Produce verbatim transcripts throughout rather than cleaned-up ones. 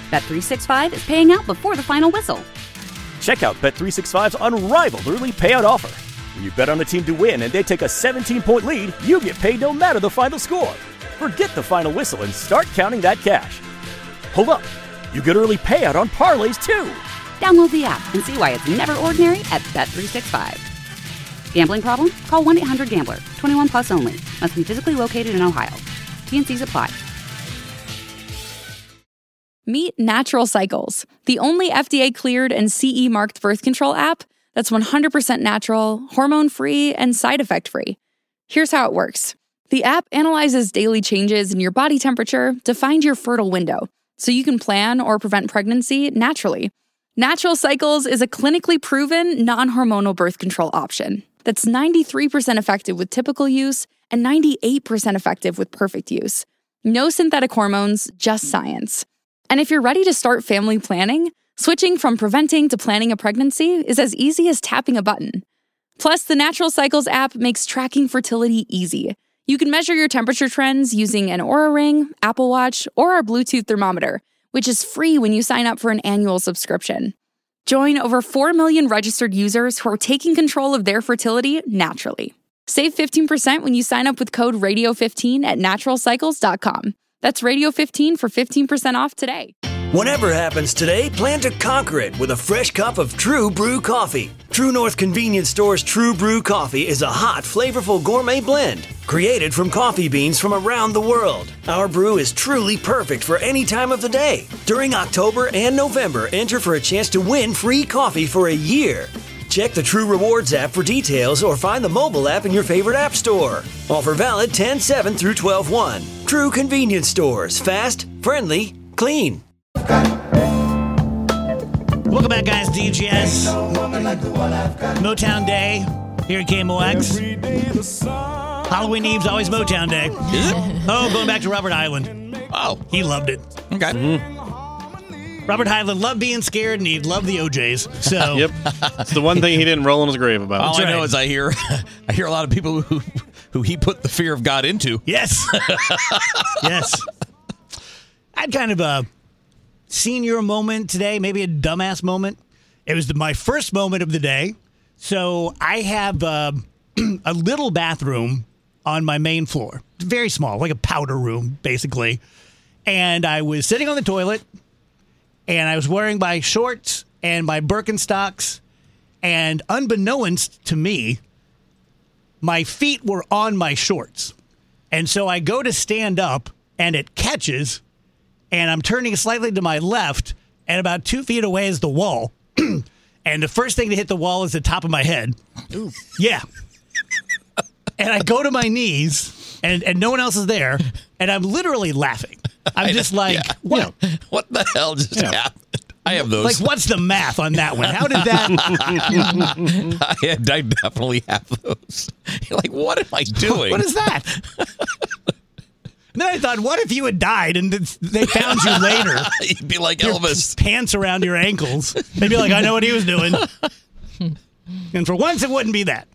Bet three sixty-five is paying out before the final whistle. Check out Bet three sixty-five's unrivaled early payout offer. When you bet on a team to win and they take a seventeen-point lead, you get paid no matter the final score. Forget the final whistle and start counting that cash. Hold up. You get early payout on parlays, too. Download the app and see why it's never ordinary at Bet three sixty-five. Gambling problem? Call one eight hundred gambler. twenty-one plus only. Must be physically located in Ohio. T N Cs apply. Meet Natural Cycles, the only F D A-cleared and C E-marked birth control app that's one hundred percent natural, hormone-free, and side effect-free. Here's how it works. The app analyzes daily changes in your body temperature to find your fertile window, so you can plan or prevent pregnancy naturally. Natural Cycles is a clinically proven, non-hormonal birth control option that's ninety-three percent effective with typical use and ninety-eight percent effective with perfect use. No synthetic hormones, just science. And if you're ready to start family planning, switching from preventing to planning a pregnancy is as easy as tapping a button. Plus, the Natural Cycles app makes tracking fertility easy. You can measure your temperature trends using an Oura Ring, Apple Watch, or our Bluetooth thermometer, which is free when you sign up for an annual subscription. Join over four million registered users who are taking control of their fertility naturally. Save fifteen percent when you sign up with code radio fifteen at natural cycles dot com. That's radio fifteen for fifteen percent off today. Whatever happens today, plan to conquer it with a fresh cup of True Brew coffee. True North Convenience Store's True Brew coffee is a hot, flavorful gourmet blend created from coffee beans from around the world. Our brew is truly perfect for any time of the day. During October and November, enter for a chance to win free coffee for a year. Check the True Rewards app for details or find the mobile app in your favorite app store. Offer valid ten seven through twelve one. True Convenience Stores. Fast, friendly, clean. Welcome back, guys. D J S. Motown Day here at K M O X. Halloween Eve's always Motown Day. Oh, going back to Robert Hyland. Oh. He loved it. Okay. Mm-hmm. Robert Hyland loved being scared, and he loved the O Js. So Yep. It's the one thing he didn't roll in his grave about. All That's I right. know is I hear I hear a lot of people who who he put the fear of God into. Yes. Yes. I had kind of a senior moment today, maybe a dumbass moment. It was the, my first moment of the day. So I have uh, a little bathroom on my main floor. Very small, like a powder room, basically. And I was sitting on the toilet, and I was wearing my shorts and my Birkenstocks, and unbeknownst to me, my feet were on my shorts. And so I go to stand up, and it catches, and I'm turning slightly to my left, and about two feet away is the wall. And the first thing to hit the wall is the top of my head. Ooh. Yeah. And I go to my knees, and, and no one else is there, and I'm literally laughing. I'm just like, yeah. what? You know, what the hell just you know, happened? I have those. Like, what's the math on that one? How did that? I, had, I definitely have those. You're like, what am I doing? What is that? And then I thought, what if you had died and they found you later? You'd be like your Elvis. Pants around your ankles. They'd be like, I know what he was doing. And for once, it wouldn't be that.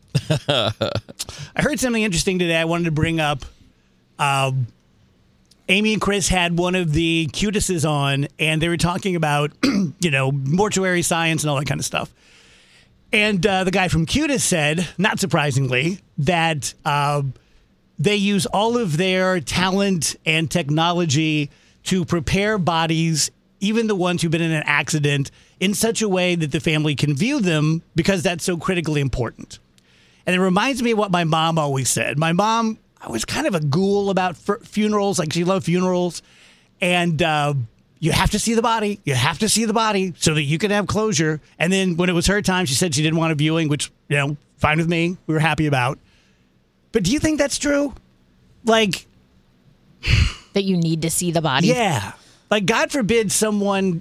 I heard something interesting today I wanted to bring up. Um, Amy and Chris had one of the cutises on, and they were talking about, you know, mortuary science and all that kind of stuff. And uh, the guy from Cutis said, not surprisingly, that uh, they use all of their talent and technology to prepare bodies, even the ones who've been in an accident, in such a way that the family can view them because that's so critically important. And it reminds me of what my mom always said. My mom was kind of a ghoul about f- funerals. Like, she loved funerals. And uh, you have to see the body. You have to see the body so that you can have closure. And then when it was her time, she said she didn't want a viewing, which, you know, fine with me. We were happy about. But do you think that's true? Like, that you need to see the body? Yeah. Like, God forbid someone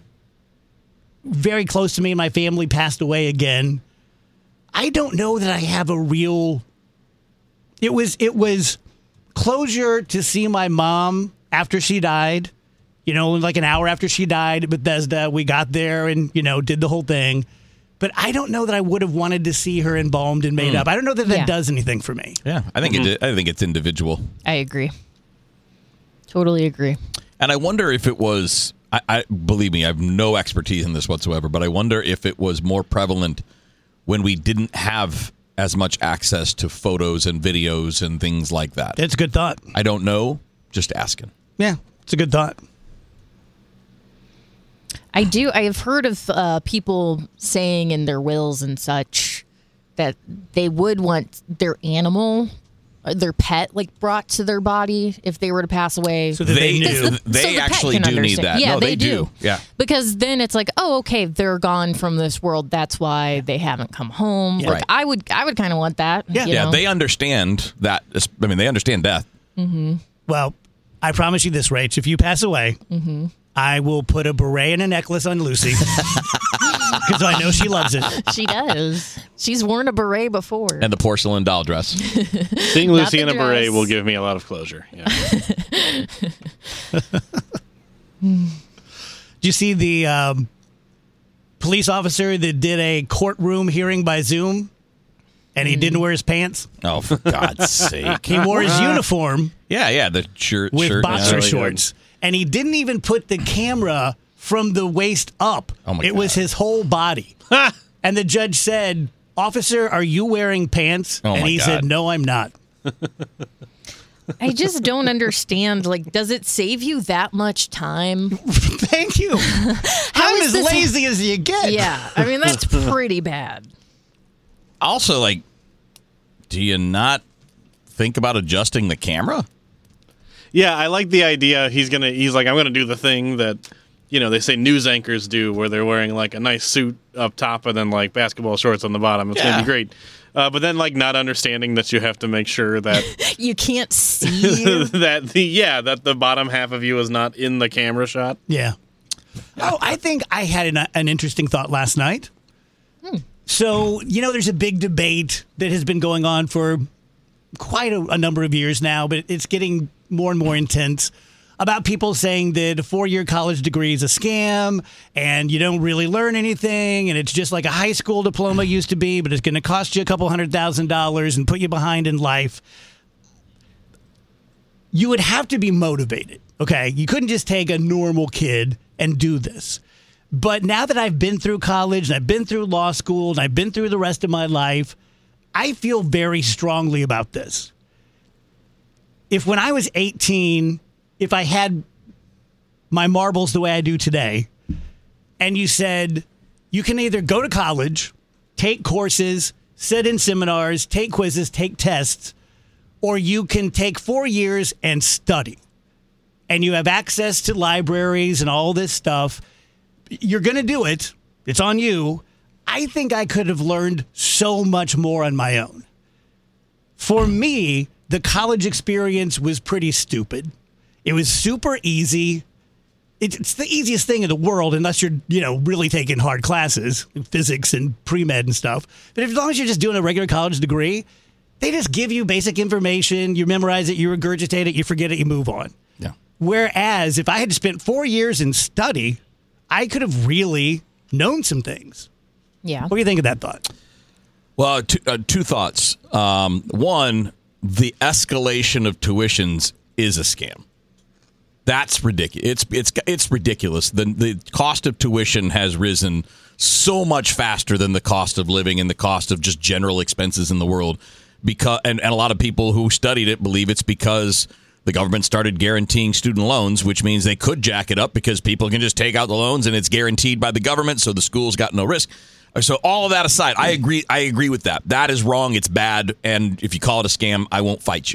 very close to me and my family passed away again. I don't know that I have a real... It was it was closure to see my mom after she died. You know, like an hour after she died at Bethesda, we got there and, you know, did the whole thing. But I don't know that I would have wanted to see her embalmed and made mm. up. I don't know that that yeah. does anything for me. Yeah, I think mm-hmm. it. I think it's individual. I agree. Totally agree. And I wonder if it was I, I believe me, I have no expertise in this whatsoever, but I wonder if it was more prevalent when we didn't have as much access to photos and videos and things like that. It's a good thought. I don't know. Just asking. Yeah, it's a good thought. I do. I have heard of uh, people saying in their wills and such that they would want their animal, uh, their pet, like brought to their body if they were to pass away. So that they, They- knew. The- They so the pet actually can do need understand. that. Yeah, No, they, they do. do. Yeah. Because then it's like, oh, okay, they're gone from this world. That's why they haven't come home. Yeah. Like Right. I would, I would kind of want that. Yeah. you Yeah, know? they understand that. I mean, they understand death. Well, I promise you this, Rach. If you pass away, Mm-hmm. I will put a beret and a necklace on Lucy because I know she loves it. She does. She's worn a beret before. And the porcelain doll dress. Seeing Lucy the in a beret dress. will give me a lot of closure. Yeah. Did you see the um, police officer that did a courtroom hearing by Zoom and he didn't wear his pants? Oh, for God's sake. He wore his uniform Yeah, yeah, the shirt. with shirt boxer really good. shorts. And he didn't even put the camera from the waist up. Oh, my it was God. his whole body. And the judge said, "Officer, are you wearing pants?" Oh, and my he God. said, "No, I'm not." I just don't understand. Like, does it save you that much time? Thank you. I'm is as this- lazy as you get. Yeah, I mean that's pretty bad. Also, like, do you not think about adjusting the camera? Yeah, I like the idea. He's gonna. He's like, I'm gonna do the thing that, you know, they say news anchors do, where they're wearing like a nice suit up top and then like basketball shorts on the bottom. It's Yeah. gonna be great. Uh, but then like not understanding that you have to make sure that You can't see you. that the yeah that the bottom half of you is not in the camera shot. Yeah. Oh, I think I had an, an interesting thought last night. So, you know, there's a big debate that has been going on for quite a, a number of years now, but it's getting more and more intense about people saying that a four-year college degree is a scam and you don't really learn anything and it's just like a high school diploma used to be, but it's going to cost you a couple hundred thousand dollars and put you behind in life. You would have to be motivated, okay? You couldn't just take a normal kid and do this. But now that I've been through college and I've been through law school and I've been through the rest of my life, I feel very strongly about this. If when I was eighteen, if I had my marbles the way I do today, and you said you can either go to college, take courses, sit in seminars, take quizzes, take tests, or you can take four years and study, and you have access to libraries and all this stuff, you're going to do it. It's on you. I think I could have learned so much more on my own. For me, the college experience was pretty stupid. It was super easy. It's the easiest thing in the world unless you're, you know, really taking hard classes, physics and pre-med and stuff. But as long as you're just doing a regular college degree, they just give you basic information, you memorize it, you regurgitate it, you forget it, you move on. Yeah. Whereas if I had spent four years in study, I could have really known some things. Yeah. What do you think of that thought? Well, two, uh, two thoughts. Um, one, the escalation of tuitions is a scam. That's ridiculous. It's it's it's ridiculous. The the cost of tuition has risen so much faster than the cost of living and the cost of just general expenses in the world. Because and, and a lot of people who studied it believe it's because the government started guaranteeing student loans, which means they could jack it up because people can just take out the loans and it's guaranteed by the government, so the schools got no risk. So all of that aside, I agree. I agree with that. That is wrong. It's bad. And if you call it a scam, I won't fight you.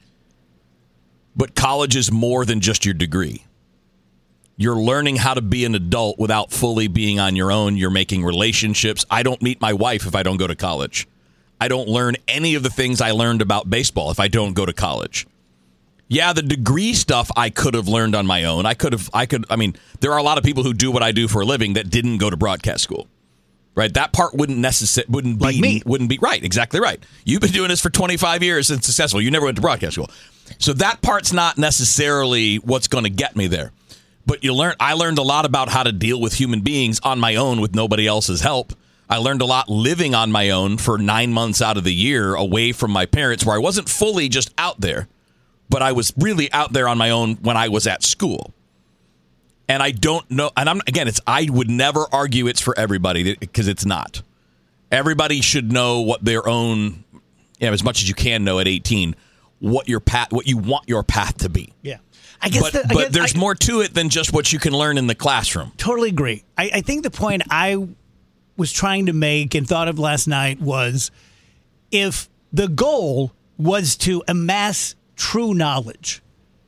But college is more than just your degree. You're learning how to be an adult without fully being on your own. You're making relationships. I don't meet my wife if I don't go to college. I don't learn any of the things I learned about baseball if I don't go to college. Yeah, the degree stuff I could have learned on my own. I could have, I could, I mean, there are a lot of people who do what I do for a living that didn't go to broadcast school. Right, that part wouldn't necessarily wouldn't be Like me. wouldn't be right. Exactly right. You've been doing this for twenty-five years and successful. You never went to broadcast school, so that part's not necessarily what's going to get me there. But you learn. I learned a lot about how to deal with human beings on my own with nobody else's help. I learned a lot living on my own for nine months out of the year away from my parents, where I wasn't fully just out there, but I was really out there on my own when I was at school. And I don't know. And I'm again, it's I would never argue it's for everybody because it's not. Everybody should know what their own, you know, as much as you can know at eighteen, what your path, what you want your path to be. Yeah. I guess but, the, I but guess, there's I, more to it than just what you can learn in the classroom. Totally agree. I, I think the point I was trying to make and thought of last night was if the goal was to amass true knowledge,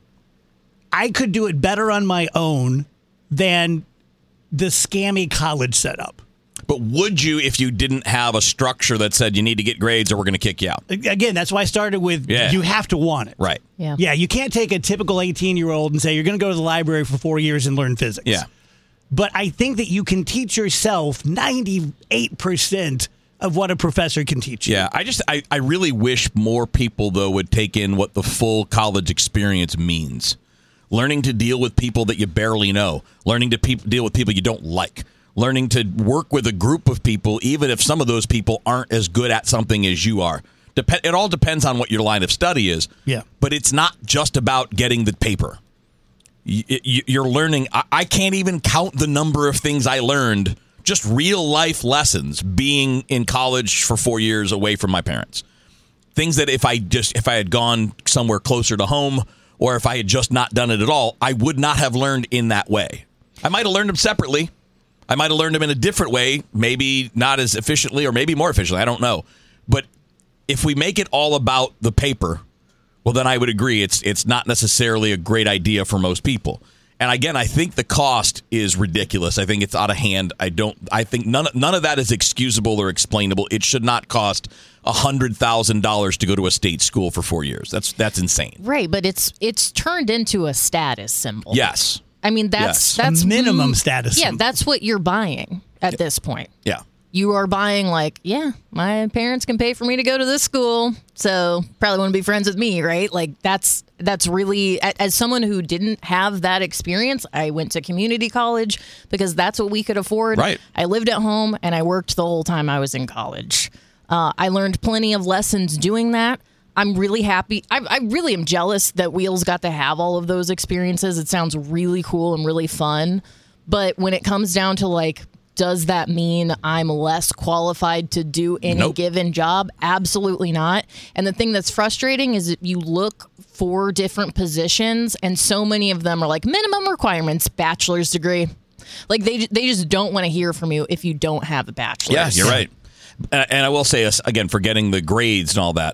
I could do it better on my own than the scammy college setup. But would you if you didn't have a structure that said you need to get grades or we're going to kick you out? Again, that's why I started with yeah. you have to want it. Right. Yeah. Yeah, you can't take a typical eighteen-year-old and say you're going to go to the library for four years and learn physics. Yeah. But I think that you can teach yourself ninety-eight percent of what a professor can teach you. Yeah, I just I, I really wish more people, though, would take in what the full college experience means. Learning to deal with people that you barely know. Learning to pe- deal with people you don't like. Learning to work with a group of people, even if some of those people aren't as good at something as you are. Dep- it all depends on what your line of study is. Yeah. But it's not just about getting the paper. You, you, you're learning. I, I can't even count the number of things I learned, just real life lessons, being in college for four years away from my parents. Things that if I just if I had gone somewhere closer to home, or if I had just not done it at all, I would not have learned in that way. I might have learned them separately. I might have learned them in a different way, maybe not as efficiently or maybe more efficiently. I don't know. But if we make it all about the paper, well, then I would agree it's it's not necessarily a great idea for most people. And again, I think the cost is ridiculous. I think it's out of hand. I don't. I think none none of that is excusable or explainable. It should not cost a hundred thousand dollars to go to a state school for four years. That's that's insane. Right, but it's it's turned into a status symbol. Yes. I mean, that's Yes. that's A minimum status Yeah, symbol. that's what you're buying at this point. Yeah. You are buying like, yeah, my parents can pay for me to go to this school, so probably want to be friends with me, right? Like that's that's really as someone who didn't have that experience, I went to community college because that's what we could afford. Right. I lived at home and I worked the whole time I was in college. Uh, I learned plenty of lessons doing that. I'm really happy. I, I really am jealous that Wheels got to have all of those experiences. It sounds really cool and really fun. But when it comes down to like, does that mean I'm less qualified to do any Nope. given job? Absolutely not. And the thing that's frustrating is that you look for different positions and so many of them are like minimum requirements, bachelor's degree. Like they they just don't want to hear from you if you don't have a bachelor's. Yeah, you're right. And and I will say this, again, forgetting the grades and all that.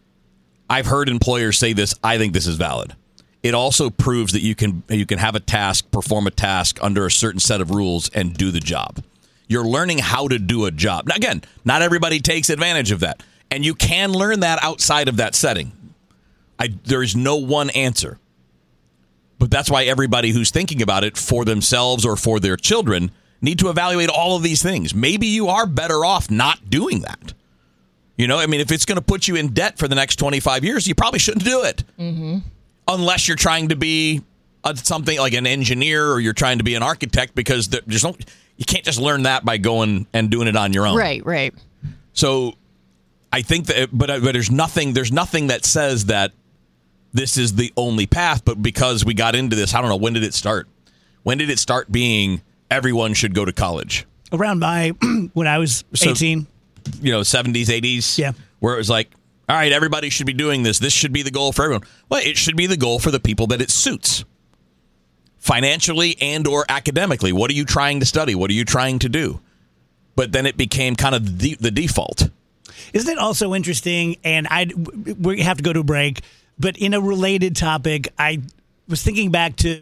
I've heard employers say this. I think this is valid. It also proves that you can you can have a task, perform a task under a certain set of rules and do the job. You're learning how to do a job. Now, again, not everybody takes advantage of that. And you can learn that outside of that setting. I, there is no one answer. But that's why everybody who's thinking about it for themselves or for their children need to evaluate all of these things. Maybe you are better off not doing that. You know, I mean, if it's going to put you in debt for the next twenty-five years, you probably shouldn't do it. Mm-hmm. Unless you're trying to be a, something like an engineer or you're trying to be an architect, because there, there's no, you can't just learn that by going and doing it on your own. Right, right. So I think that, but, but there's nothing, there's nothing that says that this is the only path. But because we got into this, I don't know, when did it start? When did it start being everyone should go to college? Around my, when I was So- eighteen. You know, seventies, eighties, Yeah. where it was like, all right, everybody should be doing this. This should be the goal for everyone. Well, it should be the goal for the people that it suits, financially and or academically. What are you trying to study? What are you trying to do? But then it became kind of the, the default. Isn't it also interesting? And I we have to go to a break, but in a related topic, I was thinking back to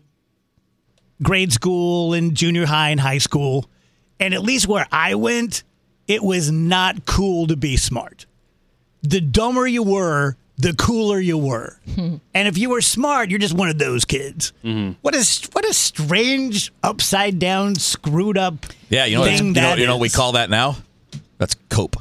grade school and junior high and high school, and at least where I went, it was not cool to be smart. The dumber you were, the cooler you were. And if you were smart, you're just one of those kids. Mm-hmm. What a what a strange, upside down, screwed up Yeah, you know, thing what, you know, that you know what we is. call that now? That's cope.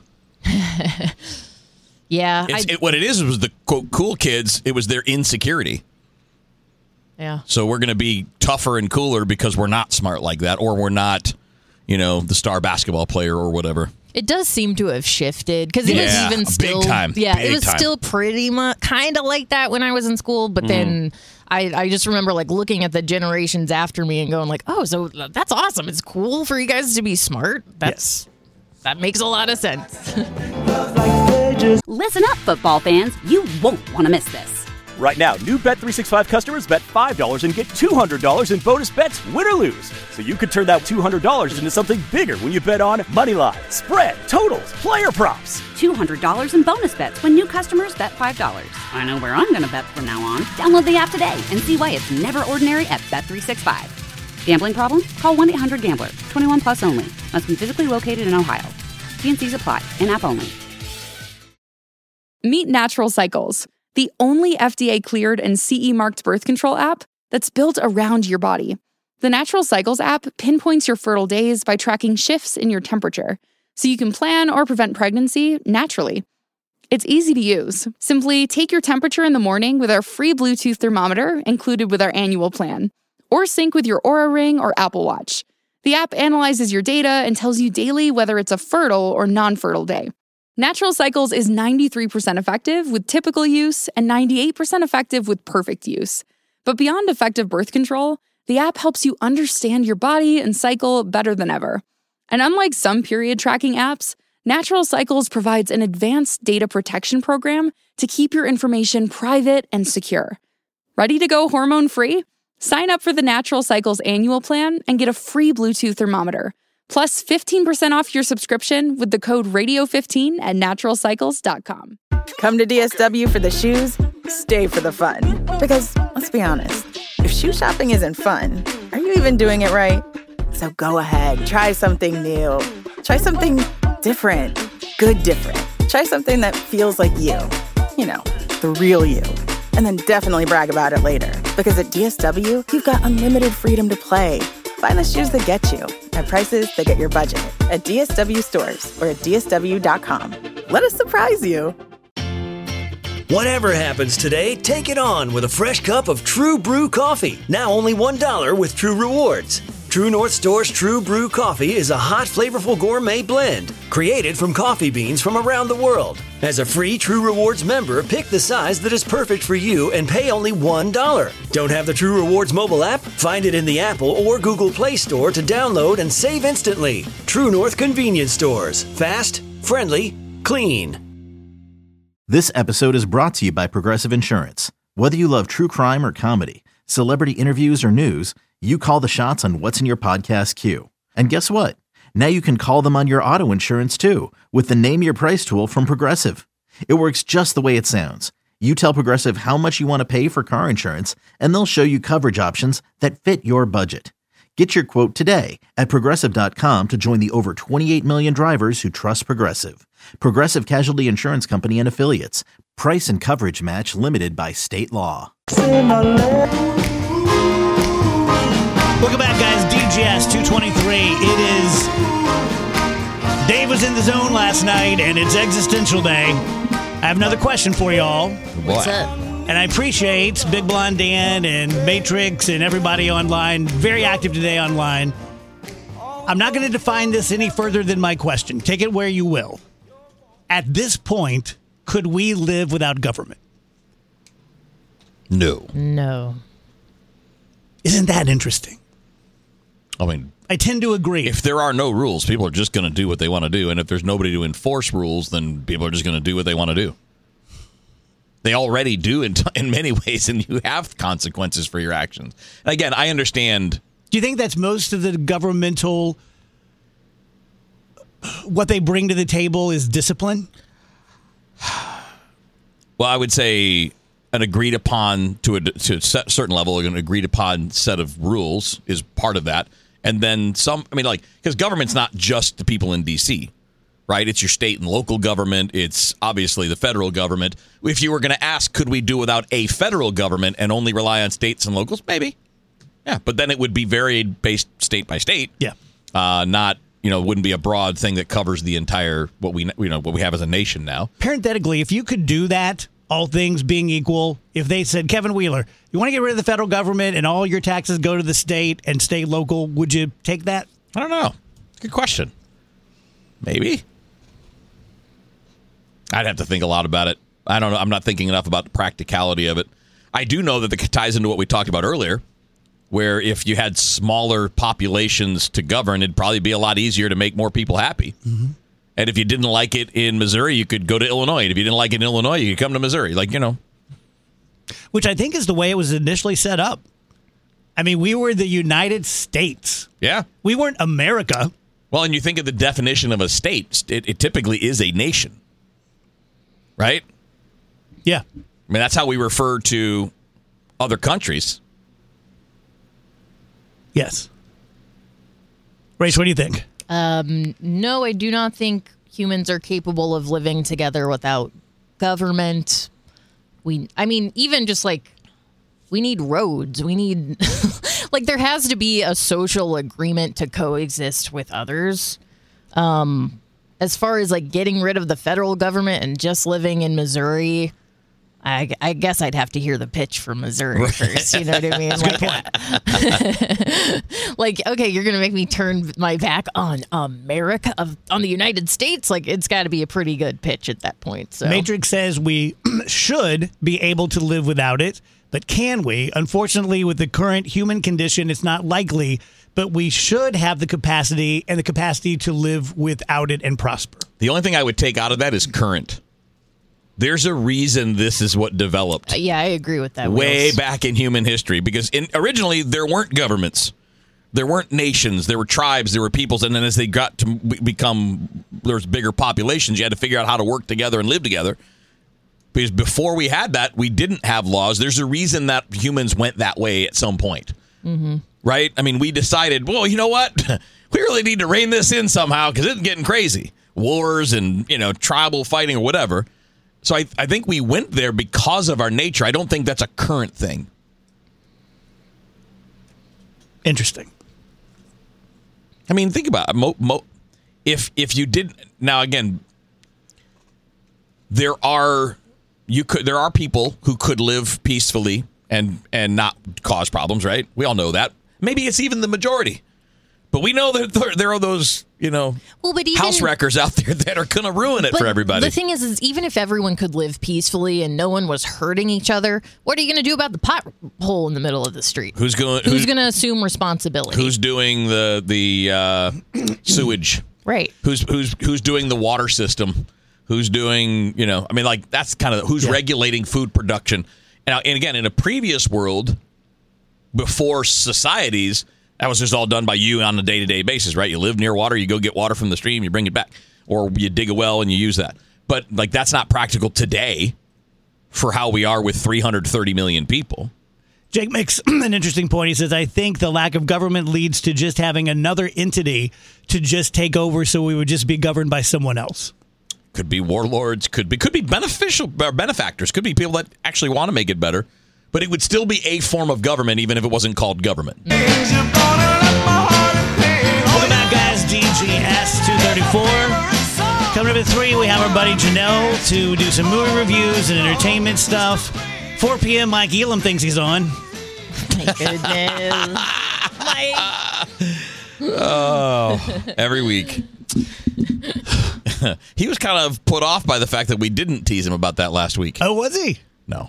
Yeah. It's, I, it, what it is was the quote, cool kids, it was their insecurity. yeah. So we're going to be tougher and cooler because we're not smart like that, or we're not, you know, the star basketball player or whatever. It does seem to have shifted because it Yeah, was even big still, time, yeah, big it was time. still pretty much kind of like that when I was in school. But then I, I just remember like looking at the generations after me and going like, oh, so that's awesome. It's cool for you guys to be smart. That's that makes a lot of sense. Listen up, football fans. You won't want to miss this. Right now, new Bet three sixty-five customers bet five dollars and get two hundred dollars in bonus bets, win or lose. So you could turn that two hundred dollars into something bigger when you bet on money line, spread, totals, player props. two hundred dollars in bonus bets when new customers bet five dollars. I know where I'm going to bet from now on. Download the app today and see why it's never ordinary at Bet three sixty-five. Gambling problem? Call one eight hundred gambler. twenty-one plus only. Must be physically located in Ohio. T and C's apply. In-app only. Meet Natural Cycles, the only F D A-cleared and C E-marked birth control app that's built around your body. The Natural Cycles app pinpoints your fertile days by tracking shifts in your temperature, so you can plan or prevent pregnancy naturally. It's easy to use. Simply take your temperature in the morning with our free Bluetooth thermometer included with our annual plan, or sync with your Oura Ring or Apple Watch. The app analyzes your data and tells you daily whether it's a fertile or non-fertile day. Natural Cycles is ninety-three percent effective with typical use and ninety-eight percent effective with perfect use. But beyond effective birth control, the app helps you understand your body and cycle better than ever. And unlike some period tracking apps, Natural Cycles provides an advanced data protection program to keep your information private and secure. Ready to go hormone-free? Sign up for the Natural Cycles annual plan and get a free Bluetooth thermometer. Plus fifteen percent off your subscription with the code radio fifteen at natural cycles dot com. Come to D S W for the shoes, stay for the fun. Because, let's be honest, if shoe shopping isn't fun, are you even doing it right? So go ahead, try something new. Try something different. Good different. Try something that feels like you. You know, the real you. And then definitely brag about it later. Because at D S W, you've got unlimited freedom to play. Find the shoes that get you at prices that get your budget at D S W stores or at D S W dot com. Let us surprise you. Whatever happens today, take it on with a fresh cup of True Brew coffee. Now only one dollar with True Rewards. True North Store's True Brew Coffee is a hot, flavorful gourmet blend created from coffee beans from around the world. As a free True Rewards member, pick the size that is perfect for you and pay only one dollar. Don't have the True Rewards mobile app? Find it in the Apple or Google Play Store to download and save instantly. True North Convenience Stores. Fast, friendly, clean. This episode is brought to you by Progressive Insurance. Whether you love true crime or comedy, celebrity interviews or news, you call the shots on what's in your podcast queue. And guess what? Now you can call them on your auto insurance too with the Name Your Price tool from Progressive. It works just the way it sounds. You tell Progressive how much you want to pay for car insurance, and they'll show you coverage options that fit your budget. Get your quote today at Progressive dot com to join the over twenty-eight million drivers who trust Progressive. Progressive Casualty Insurance Company and Affiliates. Price and coverage match limited by state law. Welcome back, guys. D G S two twenty-three. It is... Dave was in the zone last night, and it's existential day. I have another question for y'all. What's up? And I appreciate Big Blonde Dan and Matrix and everybody online, very active today online. I'm not going to define this any further than my question. Take it where you will. At this point, could we live without government? No. No. Isn't that interesting? I mean, I tend to agree. if there are no rules, people are just going to do what they want to do. And if there's nobody to enforce rules, then people are just going to do what they want to do. They already do in, in many ways, and you have consequences for your actions. And again, I understand. Do you think that's most of the governmental, what they bring to the table is discipline? Well, I would say an agreed upon, to a, to a certain level, an agreed upon set of rules is part of that. And then some, I mean, like, because government's not just the people in D C, right? It's your state and local government. It's obviously the federal government. If you were going to ask, could we do without a federal government and only rely on states and locals? Maybe. Yeah, but then it would be varied based state by state. Yeah. Uh, not, you know, it wouldn't be a broad thing that covers the entire, what we, you know, what we have as a nation now. Parenthetically, if you could do that, all things being equal, if they said, Kevin Wheeler, you want to get rid of the federal government and all your taxes go to the state and stay local, would you take that? I don't know. Good question. Maybe. I'd have to think a lot about it. I don't know. I'm not thinking enough about the practicality of it. I do know that it ties into what we talked about earlier, where if you had smaller populations to govern, it'd probably be a lot easier to make more people happy. Mm-hmm. And if you didn't like it in Missouri, you could go to Illinois. And if you didn't like it in Illinois, you could come to Missouri. Like, you know. Which I think is the way it was initially set up. I mean, we were the United States. Yeah. We weren't America. Well, and you think of the definition of a state, it, it typically is a nation. Right? Yeah. I mean, that's how we refer to other countries. Yes. Race, what do you think? Um, no, I do not think humans are capable of living together without government. We, I mean, even just like, we need roads. We need, like, there has to be a social agreement to coexist with others. Um, as far as, like, getting rid of the federal government and just living in Missouri, I, I guess I'd have to hear the pitch from Missouri right. first. You know what I mean? That's like, a good point. Like, okay, you're going to make me turn my back on America, of, on the United States? Like, it's got to be a pretty good pitch at that point. So. Matrix says we should be able to live without it, but can we? Unfortunately, with the current human condition, it's not likely, but we should have the capacity and the capacity to live without it and prosper. The only thing I would take out of that is current. There's a reason this is what developed. Uh, yeah, I agree with that. Way Wheels. back in human history, because in, originally there weren't governments, there weren't nations, there were tribes, there were peoples, and then as they got to become, there's bigger populations, you had to figure out how to work together and live together. Because before we had that, we didn't have laws. There's a reason that humans went that way at some point, mm-hmm. right? I mean, we decided, well, you know what? We really need to rein this in somehow because it's getting crazy. Wars and, you know, tribal fighting or whatever. So I, I think we went there because of our nature. I don't think that's a current thing. Interesting. I mean, think about it. Mo, mo, if if you did now again, there are you could there are people who could live peacefully and and not cause problems, right? We all know that. Maybe it's even the majority. But we know that there, there are those, you know, well, but even, house wreckers out there that are going to ruin it for everybody. The thing is, is even if everyone could live peacefully and no one was hurting each other, what are you going to do about the pothole in the middle of the street? Who's going? Who's, who's going to assume responsibility? Who's doing the the uh, sewage? Right. Who's who's who's doing the water system? Who's doing? You know, I mean, like that's kind of who's yeah. regulating food production. And, and again, in a previous world, before societies. That was just all done by you on a day-to-day basis, right? You live near water, you go get water from the stream, you bring it back. Or you dig a well and you use that. But, like, that's not practical today for how we are with three hundred thirty million people. Jake makes an interesting point. He says, I think the lack of government leads to just having another entity to just take over so we would just be governed by someone else. Could be warlords, could be could be beneficial or benefactors, could be people that actually want to make it better. But it would still be a form of government, even if it wasn't called government. Welcome back, guys. D G S two thirty-four. Coming up at three, we have our buddy Janelle to do some movie reviews and entertainment stuff. four p.m., Mike Elam thinks he's on. My goodness. Mike. Oh, every week. He was kind of put off by the fact that we didn't tease him about that last week. Oh, was he? No.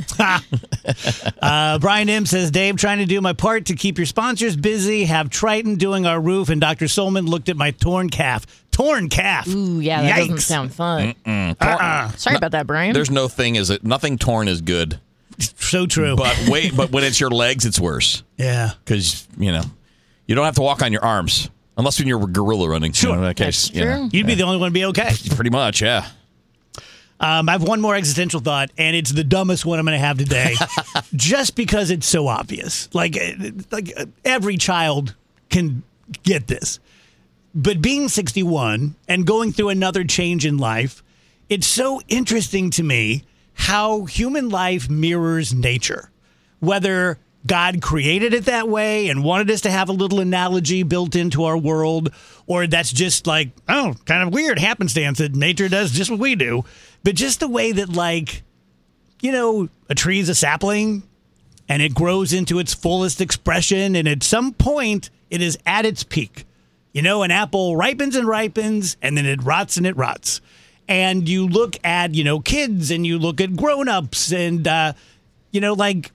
uh, Brian M says, Dave, trying to do my part to keep your sponsors busy, have Triton doing our roof, and Doctor Solman looked at my torn calf. Torn calf. Ooh, yeah, that Yikes. doesn't sound fun. Uh-uh. Sorry about that, Brian. There's no thing is it. Nothing torn is good. So true. But wait, but when it's your legs, it's worse. Yeah. Because, you know, you don't have to walk on your arms. Unless when you're gorilla running. Sure. You know, in that That's case, you true. know, You'd be yeah. the only one to be okay. Pretty much, yeah. Um, I have one more existential thought, and it's the dumbest one I'm going to have today, just because it's so obvious. Like, like every child can get this. But being sixty-one and going through another change in life, it's so interesting to me how human life mirrors nature. Whether God created it that way and wanted us to have a little analogy built into our world, or that's just like, oh, kind of weird happenstance that nature does just what we do. But just the way that, like, you know, a tree is a sapling and it grows into its fullest expression, and at some point it is at its peak. You know, an apple ripens and ripens, and then it rots and it rots. And you look at, you know, kids and you look at grown-ups and, uh, you know, like,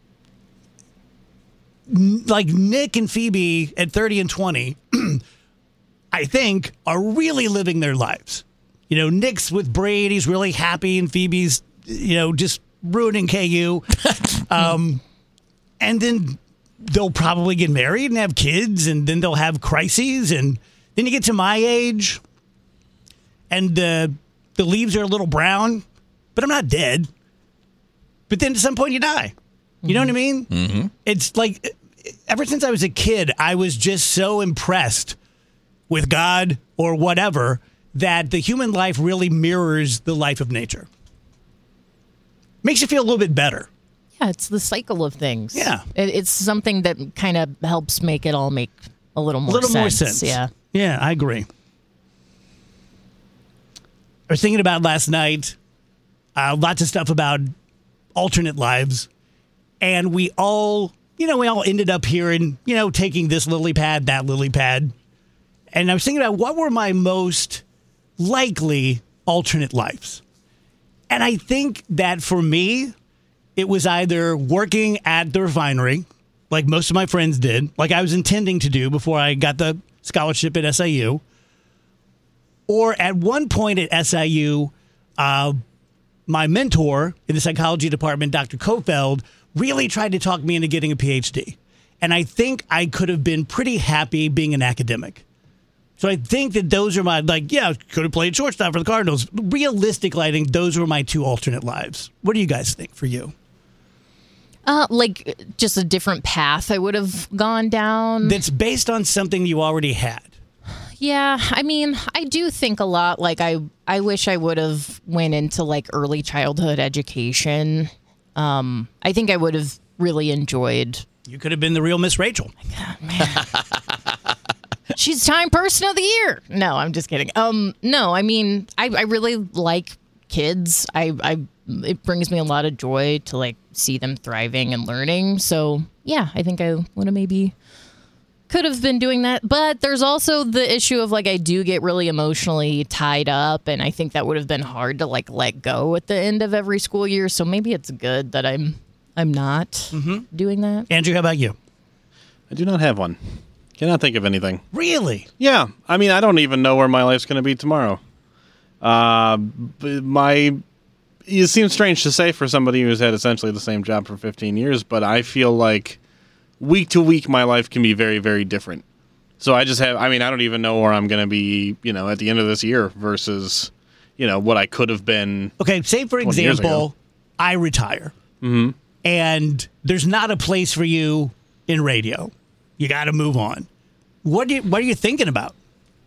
like Nick and Phoebe at thirty and twenty, I think, are really living their lives. You know, Nick's with Braid, he's really happy, and Phoebe's, you know, just ruining K U. um, and then they'll probably get married and have kids, and then they'll have crises. And then you get to my age, and uh, the leaves are a little brown, but I'm not dead. But then at some point you die. You know what I mean? Mm-hmm. It's like, ever since I was a kid, I was just so impressed with God or whatever that the human life really mirrors the life of nature. Makes you feel a little bit better. Yeah, it's the cycle of things. Yeah. It, it's something that kind of helps make it all make a little more a little sense. more sense. Yeah. Yeah, I agree. I was thinking about last night, uh, lots of stuff about alternate lives. And we all, you know, we all ended up here and, you know, taking this lily pad, that lily pad. And I was thinking about what were my most likely alternate lives. And I think that for me, it was either working at the refinery, like most of my friends did, like I was intending to do before I got the scholarship at S I U. Or at one point at S I U, uh, my mentor in the psychology department, Doctor Kofeld, really tried to talk me into getting a P H D. And I think I could have been pretty happy being an academic. So I think that those are my, like, yeah, could have played shortstop for the Cardinals. Realistically, I think those were my two alternate lives. What do you guys think for you? Uh, like just a different path I would have gone down. That's based on something you already had. Yeah, I mean, I do think a lot. Like, I, I wish I would have went into like early childhood education. Um, I think I would have really enjoyed. You could have been the real Miss Rachel. God, man. She's Time Person of the Year. No, I'm just kidding. Um, no, I mean, I, I really like kids. I, I, it brings me a lot of joy to like see them thriving and learning. So yeah, I think I would have maybe could have been doing that. But there's also the issue of like I do get really emotionally tied up, and I think that would have been hard to like let go at the end of every school year. So maybe it's good that I'm I'm not mm-hmm. doing that. Andrew, how about you? I do not have one. Cannot think of anything. Really? Yeah. I mean, I don't even know where my life's going to be tomorrow. Uh, my it seems strange to say for somebody who's had essentially the same job for fifteen years, but I feel like week to week my life can be very, very different. So I just have, I mean, I don't even know where I'm going to be, you know, at the end of this year versus, you know, what I could have been. Okay, say for example, I retire. Mm-hmm. And there's not a place for you in radio. You got to move on. What do you, what are you thinking about?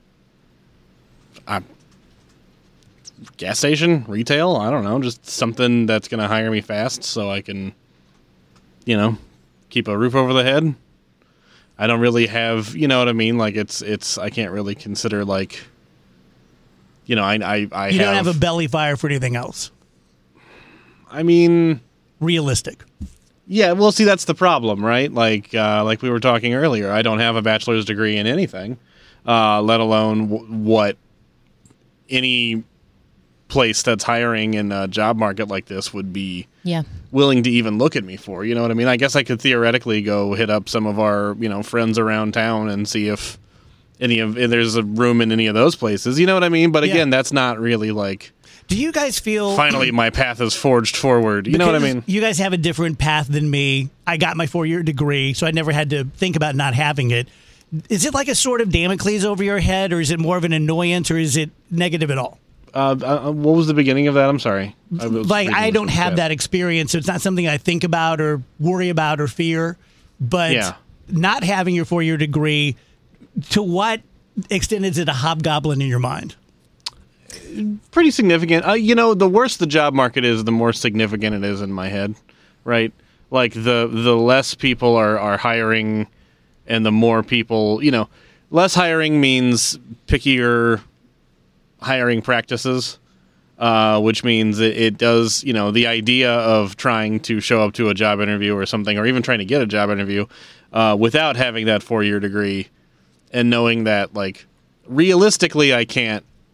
Uh, gas station, retail, I don't know, just something that's going to hire me fast so I can, you know, keep a roof over the head. I don't really have, you know what I mean? Like it's, it's, I can't really consider like, you know, I, I, I You have, don't have a belly fire for anything else. I mean, realistic. Yeah, well, see, that's the problem, right? Like, uh, like we were talking earlier, I don't have a bachelor's degree in anything, uh, let alone w- what any place that's hiring in a job market like this would be yeah. willing to even look at me for. You know what I mean? I guess I could theoretically go hit up some of our, you know, friends around town and see if any of if there's a room in any of those places. You know what I mean? But again, yeah. that's not really like. Do you guys feel... Finally, my path is forged forward. You know what I mean? You guys have a different path than me. I got my four-year degree, so I never had to think about not having it. Is it like a sort of Damocles over your head, or is it more of an annoyance, or is it negative at all? Uh, uh, what was the beginning of that? I'm sorry. I like, I don't have that experience, so it's not something I think about or worry about or fear. But yeah. not having your four-year degree, to what extent is it a hobgoblin in your mind? Pretty significant. Uh, you know, the worse the job market is, the more significant it is in my head, right? Like the the less people are, are hiring and the more people, you know, less hiring means pickier hiring practices, uh, which means it, it does, you know, the idea of trying to show up to a job interview or something, or even trying to get a job interview uh, without having that four-year degree and knowing that, like, realistically I can't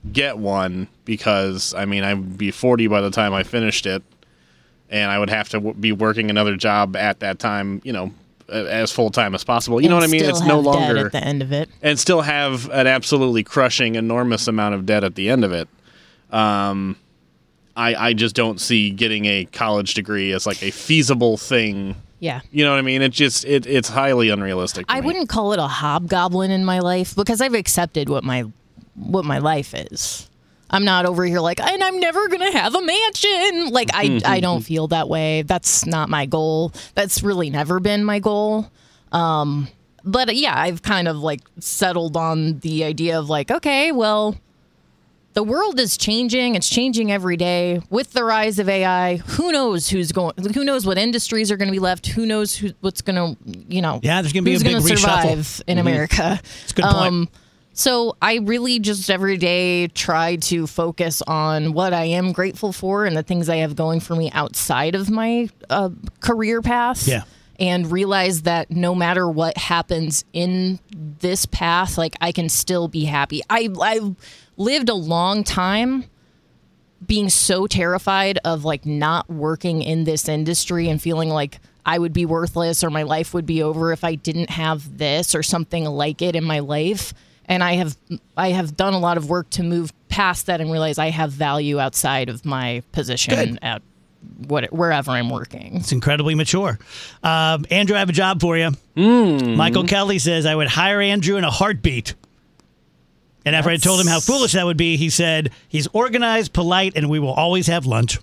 get one because, I mean, I'd be forty by the time I finished it, and I would have to w- be working another job at that time, you know, as full-time as possible. You and know what I mean? still It's no have longer... debt at the end of it. And still have an absolutely crushing, enormous amount of debt at the end of it. Um, I, I just don't see getting a college degree as like a feasible thing. Yeah. You know what I mean? It just it it's highly unrealistic. to I me. wouldn't call it a hobgoblin in my life because I've accepted what my what my life is. I'm not over here like, and I'm never going to have a mansion. Like, I, I don't feel that way. That's not my goal. That's really never been my goal. Um, but yeah, I've kind of like settled on the idea of like, okay, well, the world is changing. It's changing every day with the rise of A I. Who knows who's going, who knows what industries are going to be left? Who knows who, what's going to, you know, yeah, there's going to be a who's big going to survive reshuffle. in Mm-hmm. America. That's a good point. Um, So I really just every day try to focus on what I am grateful for and the things I have going for me outside of my uh, career path. Yeah. And realize that no matter what happens in this path, like I can still be happy. I I've lived a long time being so terrified of like not working in this industry and feeling like I would be worthless or my life would be over if I didn't have this or something like it in my life. And I have I have done a lot of work to move past that and realize I have value outside of my position Good. at what wherever I'm working. It's incredibly mature. Um, Andrew, I have a job for you. Mm. Michael Kelly says, I would hire Andrew in a heartbeat. And after That's- I told him how foolish that would be, he said, he's organized, polite, and we will always have lunch.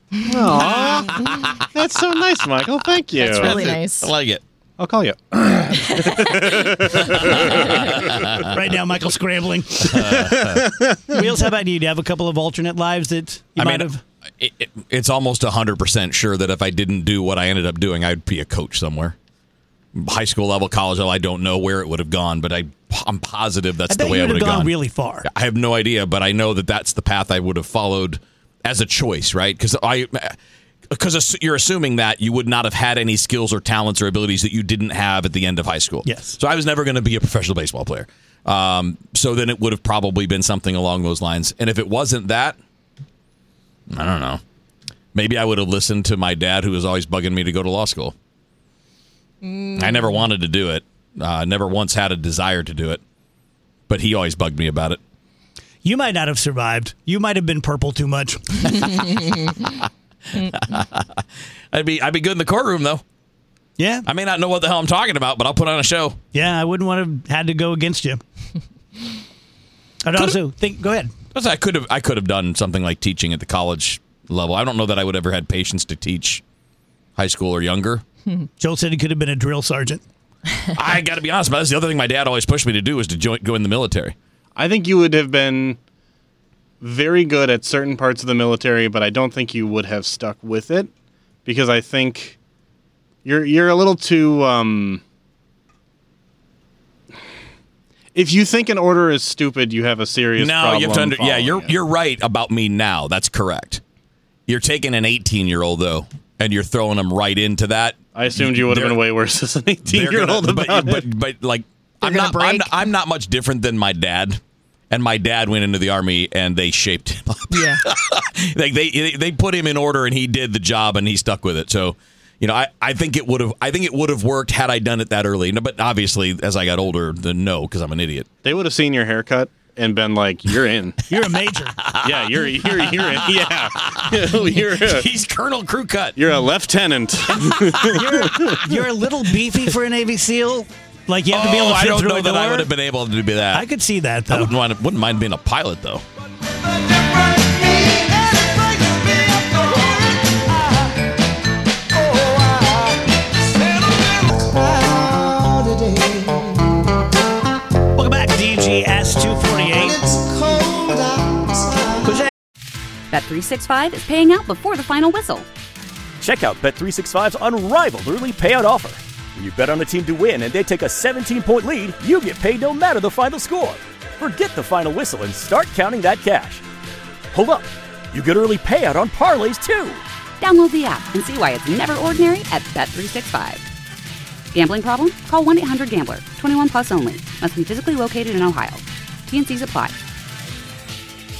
Aw, that's so nice, Michael. Thank you. That's really nice. I like it. I'll call you. Right now, Michael's scrambling. Wheels, how about you? Do you have a couple of alternate lives that you I might mean, have? it, it, it's almost one hundred percent sure that if I didn't do what I ended up doing, I'd be a coach somewhere. High school level, college level, I don't know where it would have gone, but I, I'm positive that's I bet the way you I would would have have gone gone. really far. I have no idea, but I know that that's the path I would have followed as a choice, right? Because I, because you're assuming that you would not have had any skills or talents or abilities that you didn't have at the end of high school. Yes. So I was never going to be a professional baseball player. Um, so then it would have probably been something along those lines. And if it wasn't that, I don't know. Maybe I would have listened to my dad, who was always bugging me to go to law school. Mm. I never wanted to do it. Uh, never once had a desire to do it. But he always bugged me about it. You might not have survived. You might have been purple too much. I'd be I'd be good in the courtroom, though. Yeah. I may not know what the hell I'm talking about, but I'll put on a show. Yeah, I wouldn't want to have had to go against you. I'd also think, go ahead. I could have I could have done something like teaching at the college level. I don't know that I would ever had patience to teach high school or younger. Joel said he could have been a drill sergeant. I got to be honest about this. The other thing my dad always pushed me to do was to join, go in the military. I think you would have been very good at certain parts of the military, but I don't think you would have stuck with it because I think you're you're a little too. Um, if you think an order is stupid, you have a serious No, problem. you have to under, yeah, following you're it. you're right about me now. That's correct. You're taking an eighteen-year-old though, and you're throwing them right into that. I assumed you would have They're- been way worse as an They're eighteen-year-old gonna- about but, it. but but like I'm gonna not I'm, break? not I'm not much different than my dad. And my dad went into the Army, and they shaped him up. Yeah. like they they put him in order, and he did the job, and he stuck with it. So, you know, I, I think it would have I think it would have worked had I done it that early. No, but obviously, as I got older, then no, because I'm an idiot. They would have seen your haircut and been like, "You're in." You're a major. Yeah, you're you're you're in. Yeah, you're a, He's Colonel Crew Cut. you're a lieutenant. you're, you're a little beefy for a Navy SEAL. Like you have to be able Oh, to I fit don't through know a that door. I would have been able to do that. I could see that I though. wouldn't, want, wouldn't mind being a pilot, though. Welcome back, D G S two forty-eight. Bet three sixty-five is paying out before the final whistle. Check out Bet three sixty-five's unrivaled early payout offer. When you bet on a team to win and they take a seventeen-point lead, you get paid no matter the final score. Forget the final whistle and start counting that cash. Hold up. You get early payout on parlays, too. Download the app and see why it's never ordinary at Bet three sixty-five. Gambling problem? Call one eight hundred gambler. twenty-one plus only. Must be physically located in Ohio. T N Cs apply.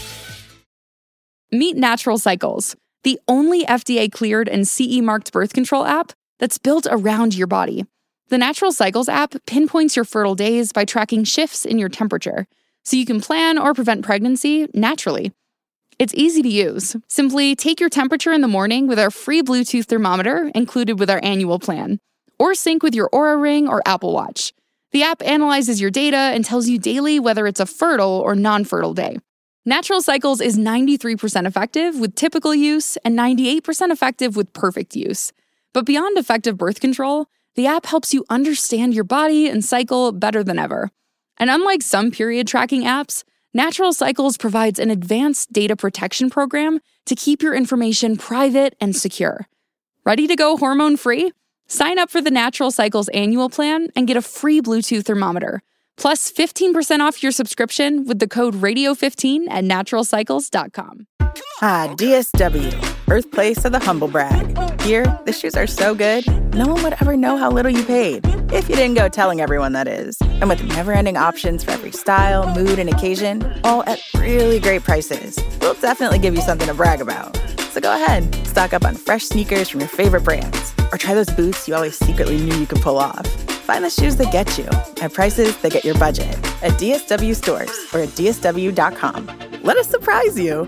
Meet Natural Cycles, the only F D A-cleared and C E marked birth control app that's built around your body. The Natural Cycles app pinpoints your fertile days by tracking shifts in your temperature, so you can plan or prevent pregnancy naturally. It's easy to use. Simply take your temperature in the morning with our free Bluetooth thermometer included with our annual plan, or sync with your Oura Ring or Apple Watch. The app analyzes your data and tells you daily whether it's a fertile or non-fertile day. Natural Cycles is ninety-three percent effective with typical use and ninety-eight percent effective with perfect use. But beyond effective birth control, the app helps you understand your body and cycle better than ever. And unlike some period tracking apps, Natural Cycles provides an advanced data protection program to keep your information private and secure. Ready to go hormone-free? Sign up for the Natural Cycles annual plan and get a free Bluetooth thermometer, plus fifteen percent off your subscription with the code radio fifteen at natural cycles dot com. Ah, D S W, birthplace of the humble brag. Here, the shoes are so good, no one would ever know how little you paid. If you didn't go telling everyone, that is. And with never-ending options for every style, mood, and occasion, all at really great prices, we'll definitely give you something to brag about. So go ahead, stock up on fresh sneakers from your favorite brands, or try those boots you always secretly knew you could pull off. Find the shoes that get you at prices that get your budget at D S W stores or at D S W dot com. Let us surprise you.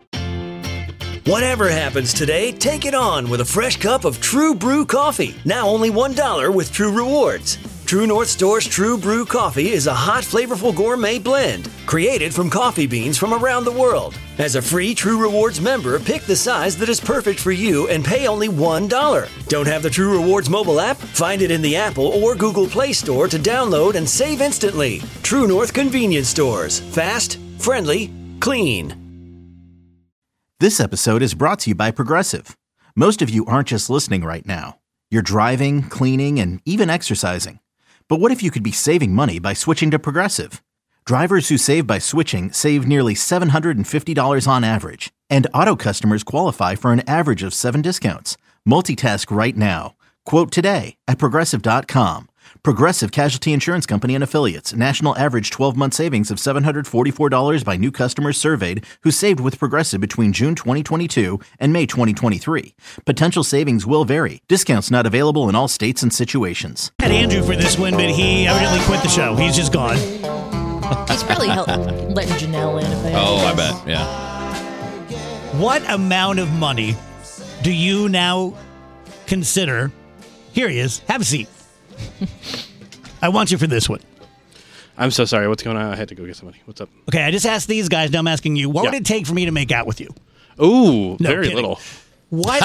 Whatever happens today, take it on with a fresh cup of True Brew coffee. Now only one dollar with True Rewards. True North Store's True Brew coffee is a hot, flavorful gourmet blend created from coffee beans from around the world. As a free True Rewards member, pick the size that is perfect for you and pay only one dollar. Don't have the True Rewards mobile app? Find it in the Apple or Google Play Store to download and save instantly. True North Convenience Stores. Fast, friendly, clean. This episode is brought to you by Progressive. Most of you aren't just listening right now. You're driving, cleaning, and even exercising. But what if you could be saving money by switching to Progressive? Drivers who save by switching save nearly seven hundred fifty dollars on average. And auto customers qualify for an average of seven discounts. Multitask right now. Quote today at progressive dot com. Progressive Casualty Insurance Company and Affiliates. National average twelve-month savings of seven hundred forty-four dollars by new customers surveyed who saved with Progressive between June twenty twenty-two and May twenty twenty-three. Potential savings will vary. Discounts not available in all states and situations. I had Andrew for this one, but he evidently quit the show. He's just gone. He's probably help, letting Janelle in a bit. Oh, I bet. Yeah. What amount of money do you now consider? Here he is. Have a seat. I want you for this one. I'm so sorry. What's going on? I had to go get somebody. What's up? Okay, I just asked these guys. Now I'm asking you. What Yeah. would it take for me to make out with you? Ooh, No very kidding. little. What?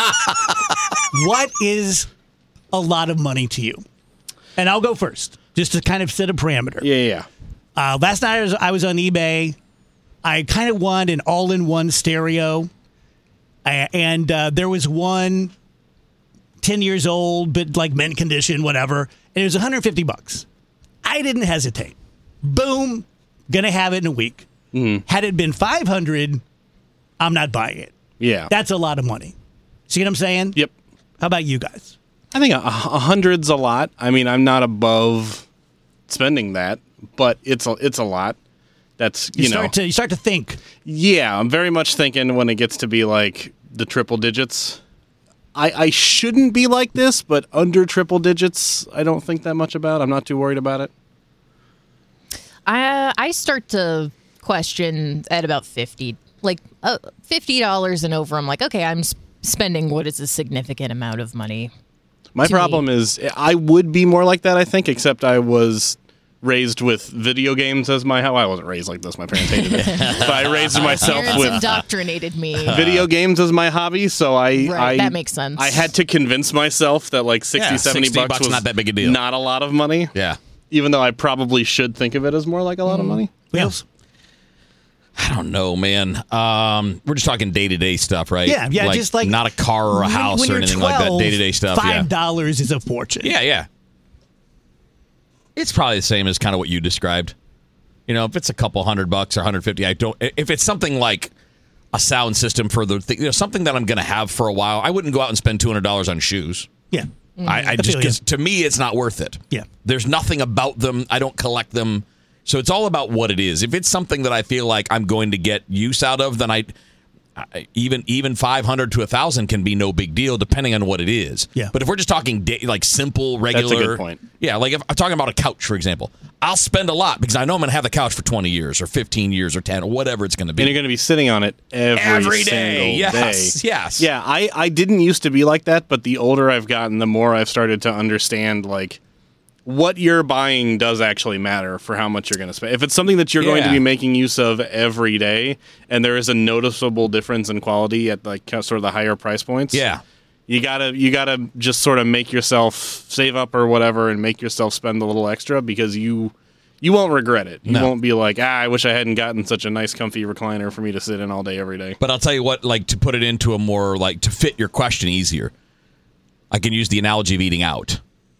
What is a lot of money to you? And I'll go first, just to kind of set a parameter. Yeah, yeah, yeah. Uh, last night I was, I was on eBay. I kind of wanted an all-in-one stereo, I, and uh, there was one ten years old, but like mint condition, whatever, and it was one hundred fifty bucks. I didn't hesitate. Boom, gonna have it in a week. Mm. Had it been five hundred, I'm not buying it. Yeah. That's a lot of money. See what I'm saying? Yep. How about you guys? I think a, a hundred's a lot. I mean, I'm not above spending that, but it's a, it's a lot. That's, you, You, know. start to you start to think. Yeah, I'm very much thinking when it gets to be like the triple digits. I, I shouldn't be like this, but under triple digits, I don't think that much about. I'm not too worried about it. I I start to question at about fifty, like uh, fifty dollars and over. I'm like, okay, I'm sp- spending what is a significant amount of money. My to problem me. is I would be more like that, I think, except I was raised with video games as my how I wasn't raised like this. My parents hated it, but I raised myself Parents with indoctrinated me. video games as my hobby. So I, Right, I that makes sense. I had to convince myself that like sixty, Yeah, seventy sixty bucks, bucks was not that big a deal. Not a lot of money. Yeah. Even though I probably should think of it as more like a lot of money. Wheels? I don't know, man. Um, we're just talking day to day stuff, right? Yeah, yeah, just like not a car or a when- house when or you're anything like that. twelve, Day to day stuff. Five Yeah. dollars is a fortune. Yeah, yeah. It's probably the same as kind of what you described. You know, if it's a couple hundred bucks or one hundred fifty, I don't. If it's something like a sound system for the, thing, you know, something that I'm going to have for a while, I wouldn't go out and spend two hundred dollars on shoes. Yeah. I, I just feel you. because to me it's not worth it. Yeah. There's nothing about them. I don't collect them. So it's all about what it is. If it's something that I feel like I'm going to get use out of, then I I, even even five hundred to one thousand can be no big deal depending on what it is. Yeah. But if we're just talking da- like simple, regular. That's a good point. Yeah, like if I'm talking about a couch, for example, I'll spend a lot because I know I'm going to have the couch for twenty years or fifteen years or ten or whatever it's going to be. And you're going to be sitting on it every, Every day. single Yes, day. yes. Yeah, I, I didn't used to be like that, but the older I've gotten, the more I've started to understand, like, what you're buying does actually matter for how much you're going to spend. If it's something that you're going to Yeah. be making use of every day, and there is a noticeable difference in quality at like kind of sort of the higher price points, Yeah. you gotta you gotta just sort of make yourself save up or whatever, and make yourself spend a little extra because you you won't regret it. You No. won't be like, ah, I wish I hadn't gotten such a nice, comfy recliner for me to sit in all day every day. But I'll tell you what, like to put it into a more like to fit your question easier, I can use the analogy of eating out.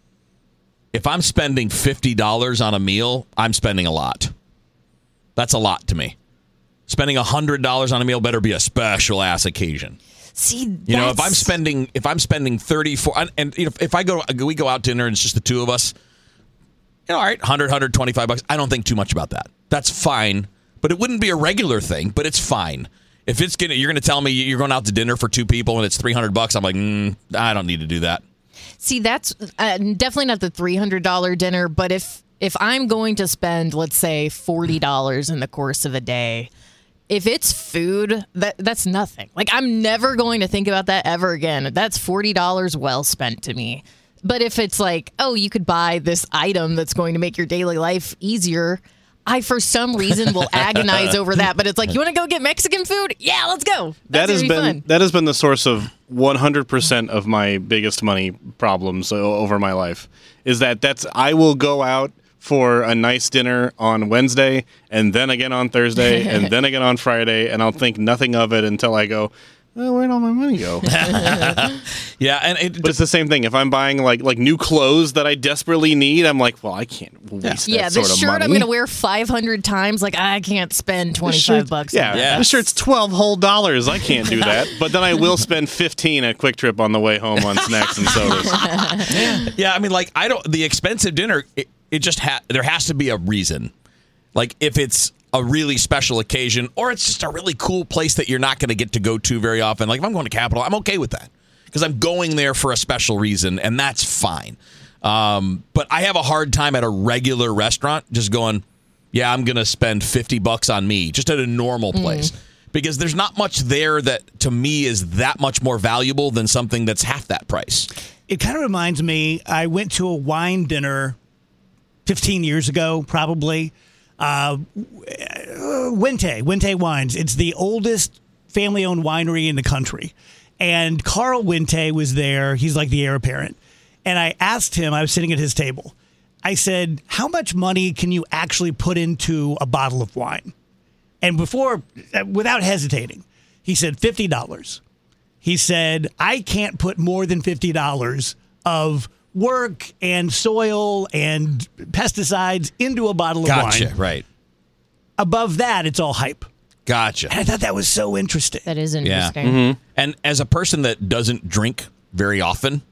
If I'm spending fifty dollars on a meal, I'm spending a lot. That's a lot to me. Spending one hundred dollars on a meal better be a special ass occasion. See, You know, if I'm that's- spending if I'm spending thirty-four and, and you know if I go we go out to dinner and it's just the two of us, you know, all right, one hundred, one hundred twenty-five bucks. I don't think too much about that. That's fine, but it wouldn't be a regular thing, but it's fine. If it's gonna you're going to tell me you're going out to dinner for two people and it's three hundred bucks, I'm like, mm, I don't need to do that. See, that's uh, definitely not the three hundred dollars dinner, but if if I'm going to spend, let's say, forty dollars in the course of a day, if it's food, that that's nothing. Like, I'm never going to think about that ever again. That's forty dollars well spent to me. But if it's like, oh, you could buy this item that's going to make your daily life easier, I, for some reason, will agonize over that. But it's like, you want to go get Mexican food? Yeah, let's go. That That's has gonna be been fun. that has been the source of one hundred percent of my biggest money problems o- over my life. Is that that's I will go out for a nice dinner on Wednesday and then again on Thursday and then again on Friday, and I'll think nothing of it until I go, well, where'd all my money go? Yeah, and it, But it's the same thing. If I'm buying like like new clothes that I desperately need, I'm like, well, I can't waste Yeah, that this sort of shirt money. I'm going to wear five hundred times. Like, I can't spend This twenty-five shirt's- bucks. Yeah, on Yeah. this shirt's twelve whole dollars. I can't do that. But then I will spend fifteen at Quick Trip on the way home on snacks and sodas. yeah, I mean, like I don't the expensive dinner. It, it just ha- there has to be a reason. Like if it's a really special occasion, or it's just a really cool place that you're not going to get to go to very often. Like if I'm going to Capitol, I'm okay with that because I'm going there for a special reason, and that's fine. Um, but I have a hard time at a regular restaurant just going, yeah, I'm going to spend fifty bucks on me just at a normal place. Mm. Because there's not much there that to me is that much more valuable than something that's half that price. It kind of reminds me, I went to a wine dinner fifteen years ago, probably. Uh, Wente, Wente Wines. It's the oldest family-owned winery in the country. And Carl Wente was there. He's like the heir apparent. And I asked him, I was sitting at his table. I said, how much money can you actually put into a bottle of wine? And before, without hesitating, he said fifty dollars. He said, I can't put more than fifty dollars of work and soil and pesticides into a bottle of Gotcha, wine. right. Above that, it's all hype. Gotcha. And I thought that was so interesting. That is Yeah. interesting. Mm-hmm. And as a person that doesn't drink very often,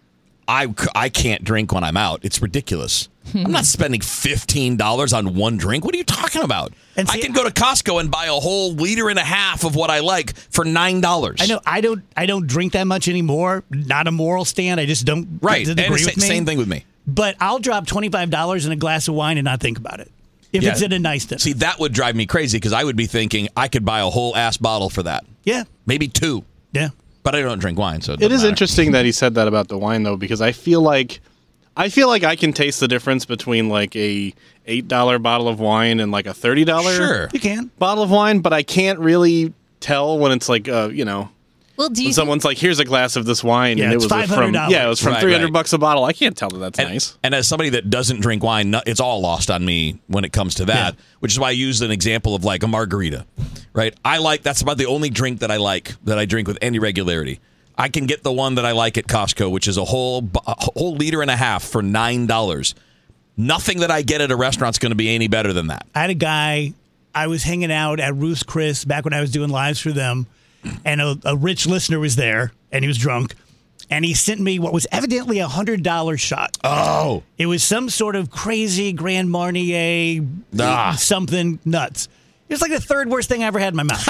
I, I can't drink when I'm out. It's ridiculous. I'm not spending fifteen dollars on one drink. What are you talking about? And I see, can go to Costco and buy a whole liter and a half of what I like for nine dollars. I know I don't I don't drink that much anymore. Not a moral stand. I just don't Right. doesn't And agree sa- with me. same thing with me. But I'll drop twenty-five dollars in a glass of wine and not think about it. If Yeah. it's at a nice dinner. See, that would drive me crazy because I would be thinking I could buy a whole ass bottle for that. Yeah. Maybe two. Yeah. But I don't drink wine, so it, It doesn't is matter. interesting that he said that about the wine, though, because I feel like I feel like I can taste the difference between like a eight dollar bottle of wine and like a thirty dollar Sure. You can. bottle of wine, but I can't really tell when it's like uh, you know. Well, do you When someone's like, "Here's a glass of this wine," Yeah, and it it's was from five hundred dollars. yeah, it was from Right, three hundred right. bucks a bottle. I can't tell that that's And, nice. and as somebody that doesn't drink wine, no- it's all lost on me when it comes to that, Yeah. which is why I used an example of like a margarita, right? I like, that's about the only drink that I like, that I drink with any regularity. I can get the one that I like at Costco, which is a whole bo- a whole liter and a half for nine dollars. Nothing that I get at a restaurant's going to be any better than that. I had a guy, I was hanging out at Ruth's Chris back when I was doing lives for them, and a, a rich listener was there, and he was drunk, and he sent me what was evidently a one hundred dollars shot. Oh. It was some sort of crazy Grand Marnier Ah. something nuts. It's like the third worst thing I ever had in my mouth.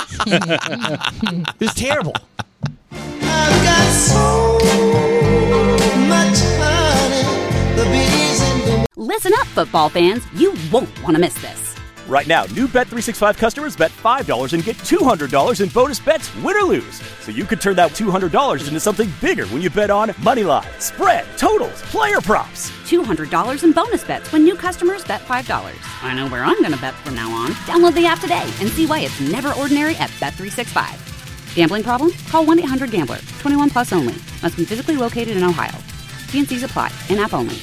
It was terrible. I've got so much honey, the bees and the... Listen up, football fans. You won't want to miss this. Right now, new Bet three sixty-five customers bet five dollars and get two hundred dollars in bonus bets, win or lose. So you could turn that two hundred dollars into something bigger when you bet on money line, spread, totals, player props. two hundred dollars in bonus bets when new customers bet five dollars. I know where I'm going to bet from now on. Download the app today and see why it's never ordinary at Bet three sixty-five. Gambling problem? Call one eight hundred gambler. twenty-one plus only. Must be physically located in Ohio. T and C's apply. In-app only.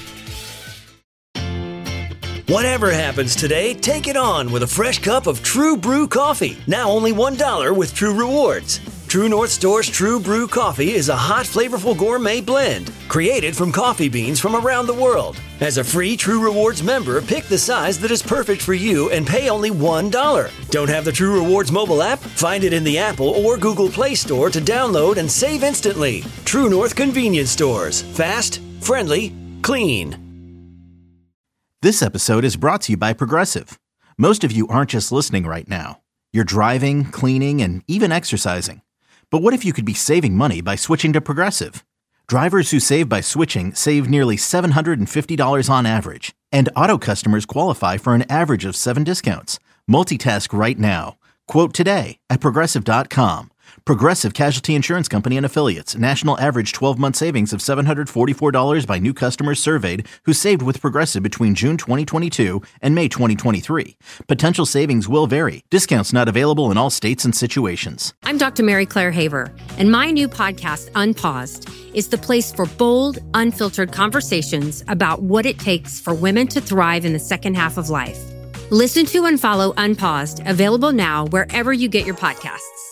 Whatever happens today, take it on with a fresh cup of True Brew coffee. Now only one dollar with True Rewards. True North Store's True Brew coffee is a hot, flavorful gourmet blend created from coffee beans from around the world. As a free True Rewards member, pick the size that is perfect for you and pay only one dollar. Don't have the True Rewards mobile app? Find it in the Apple or Google Play Store to download and save instantly. True North Convenience Stores. Fast, friendly, clean. This episode is brought to you by Progressive. Most of you aren't just listening right now. You're driving, cleaning, and even exercising. But what if you could be saving money by switching to Progressive? Drivers who save by switching save nearly seven hundred fifty dollars on average. And auto customers qualify for an average of seven discounts. Multitask right now. Quote today at Progressive dot com. Progressive Casualty Insurance Company and Affiliates. National average twelve-month savings of seven hundred forty-four dollars by new customers surveyed who saved with Progressive between June twenty twenty-two and May twenty twenty-three. Potential savings will vary. Discounts not available in all states and situations. I'm Doctor Mary Claire Haver, and my new podcast, Unpaused, is the place for bold, unfiltered conversations about what it takes for women to thrive in the second half of life. Listen to and follow Unpaused, available now wherever you get your podcasts.